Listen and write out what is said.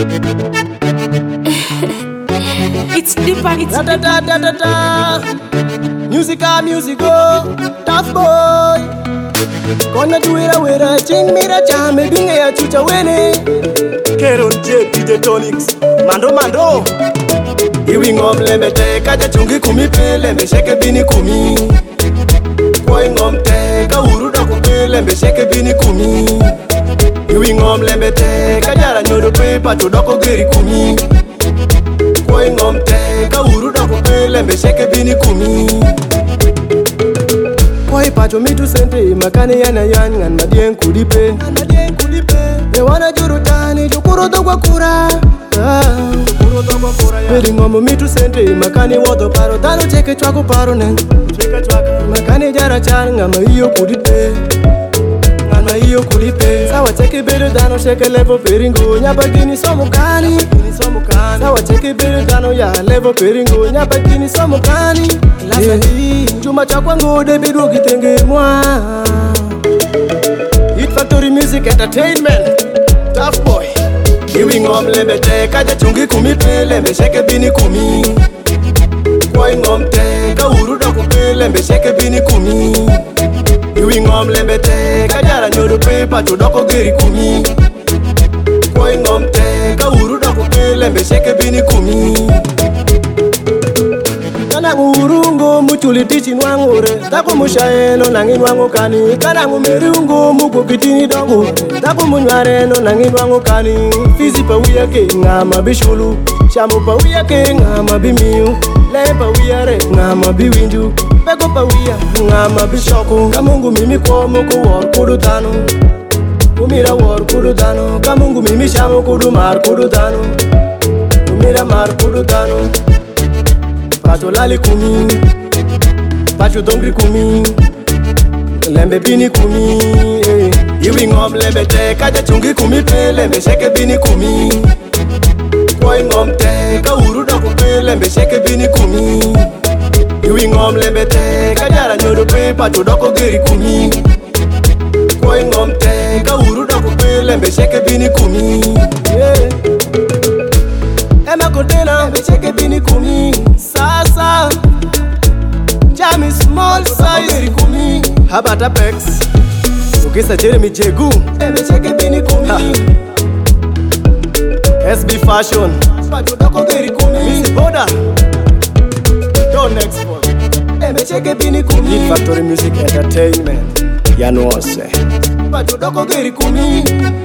It's deeper, it's Da da da da da da. Musica, musico, tough boy. Gonna do it away, ching me the jam, being a chucha winning. Keron J, DJ Tonics, Mando. Iwing om lemete, kaja chungi kumi pele, me shake bini kumi. Going om te, ka uruda kupele, me shake bini kumi. Iwing om lemete, kaja nyodo pepa, to doko geri kumi. Going om te, ka uruda kupele, me shake bini kumi. Koi pacho mitu sente, makani yana yangan, madien kudipe. Ye wana jurutani, jukuro dogwa kura. Pedi ngomo mitu sente, makani wodo paro. Dano cheke chwako paro neng. Makani jara chan, ngama iyo kudipe. Ngama iyo kudipe. Sawa cheke bedo dano sheke levo peringo. Nyapa gini somo kani. Sawa cheke bedo dano ya levo peringo. Nyapa gini somo kani. Lasa hii, chuma chakwa ngode bidu kitenge mwa. Hit Factory Music Entertainment. Tough boy. Iwing om lebete, kaja chungi kumi pele, me shake bini kumi. Going om te, ka uruda kupele, me shake bini kumi. Iwing om lebete, kaja la nyodo pepa, chodoko geri kumi. Going om te, ka uruda kupele, me shake bini kumi. Kana ngurungo muchuli tichi nwangure, taku mushaeno nangi nwangu kani. Kana ngumerungo muko kitini dongo, taku munywareno nangi nwangu kani. Fizi pa uya ke ngama bishulu, shamu pa uya ke ngama bimiu. Le pa uya re ngama biwinju, peko pa uya ngama bishoku. Kamungu mimi kwa muko war kudu tano, umira war kudu tano. Kamungu mimi shamu kudu mar kudu tano, umira mar kudu tano. Pacho lali kumi, pacho dongri kumi, lembe bini kumi. Iwing om lembe te, kaja chungi kumi pele, me shake bini kumi. Going om te, ka uruda kupele, lembe shake bini kumi. Iwing om lembe te, kaja la nyodo pepa, chodoko geri kumi. Going om te, ka uruda kupele, lembe shake bini kumi. Ema kodena, me shake bini kumi. Sasa Jami small size kumi. Habata Pex Ukisa Jeremy Jegu eme cheke bini kumi. SB Fashion Pacho doko geri kumi. Miss Boda Don't export eme cheke bini kumi. Hit Factory Music Entertainment Yanuose Pacho doko geri kumi.